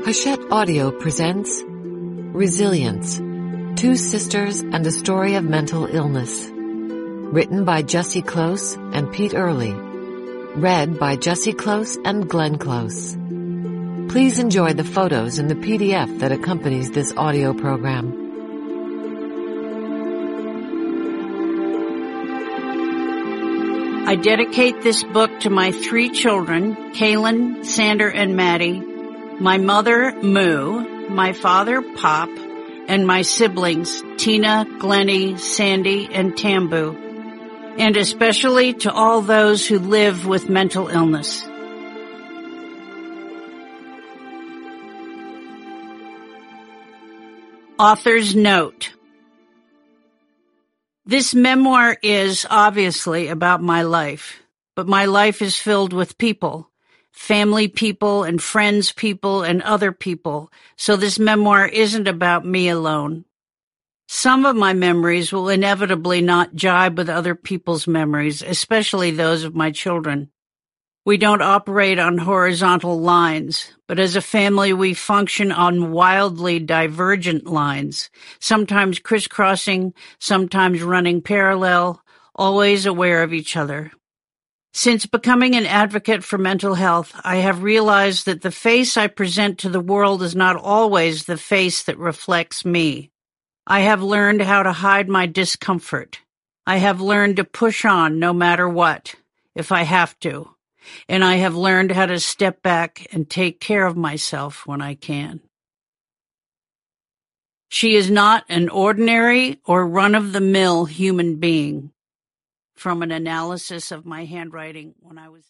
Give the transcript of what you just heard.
Hachette Audio presents Resilience, Two Sisters and a Story of Mental Illness. Written by Jessie Close and Pete Early. Read by Jessie Close and Glenn Close. Please enjoy the photos in the PDF that accompanies this audio program. I dedicate this book to my three children, Kaylin, Sander, and Maddie, my mother, Moo, my father, Pop, and my siblings, Tina, Glennie, Sandy, and Tambu, and especially to all those who live with mental illness. Author's note. This memoir is obviously about my life, but my life is filled with people, family people and friends people and other people, so this memoir isn't about me alone. Some of my memories will inevitably not jibe with other people's memories, especially those of my children. We don't operate on horizontal lines, but as a family we function on wildly divergent lines, sometimes crisscrossing, sometimes running parallel, always aware of each other. Since becoming an advocate for mental health, I have realized that the face I present to the world is not always the face that reflects me. I have learned how to hide my discomfort. I have learned to push on no matter what, if I have to. And I have learned how to step back and take care of myself when I can. She is not an ordinary or run-of-the-mill human being. From an analysis of my handwriting when I was